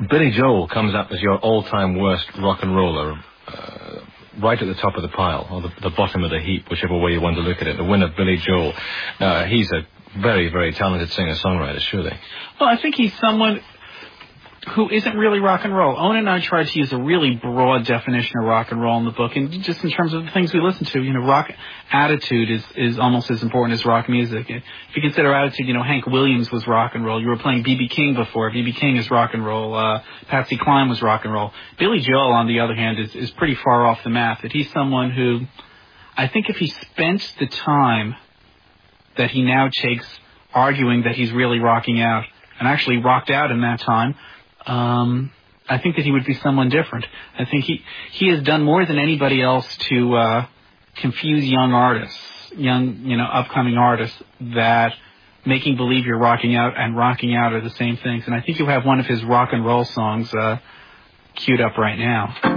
Billy Joel comes up as your all-time worst rock and roller, right at the top of the pile, or the bottom of the heap, whichever way you want to look at it. The winner, Billy Joel. He's a very, very talented singer-songwriter, surely. Well, I think he's someone who isn't really rock and roll. Owen and I tried to use a really broad definition of rock and roll in the book, and just in terms of the things we listen to, rock attitude is almost as important as rock music. If you consider attitude, Hank Williams was rock and roll. You were playing B.B. King before. B.B. King is rock and roll. Patsy Cline was rock and roll. Billy Joel, on the other hand, is pretty far off the map. That he's someone who, I think if he spent the time that he now takes arguing that he's really rocking out, and actually rocked out in that time, I think that he would be someone different. I think he has done more than anybody else to confuse young artists, upcoming artists, that making believe you're rocking out and rocking out are the same things. And I think you have one of his rock and roll songs queued up right now.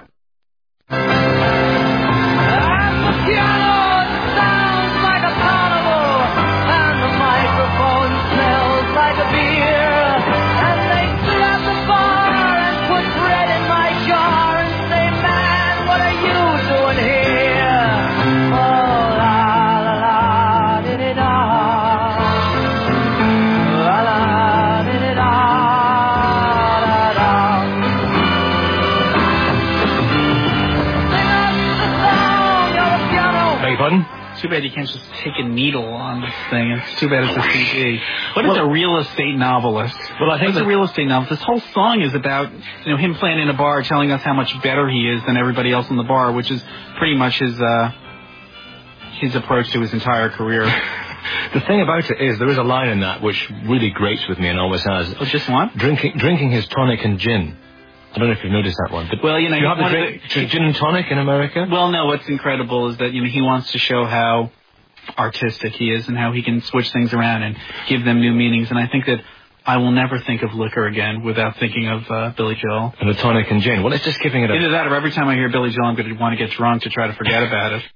Too bad you can't just take a needle on this thing. It's too bad it's a CD. What is a real estate novelist? Well, I think it's a real estate novelist. This whole song is about him playing in a bar, telling us how much better he is than everybody else in the bar, which is pretty much his approach to his entire career. The thing about it is, there is a line in that which really grates with me and always has. Oh, just one? Drinking his tonic and gin. I don't know if you've noticed that one. But well, you have the drink gin and tonic in America? Well, no, what's incredible is that, he wants to show how artistic he is and how he can switch things around and give them new meanings. And I think that I will never think of liquor again without thinking of Billy Joel. And the tonic and gin. Well, it's just giving it a... Either that or every time I hear Billy Joel, I'm going to want to get drunk to try to forget about it.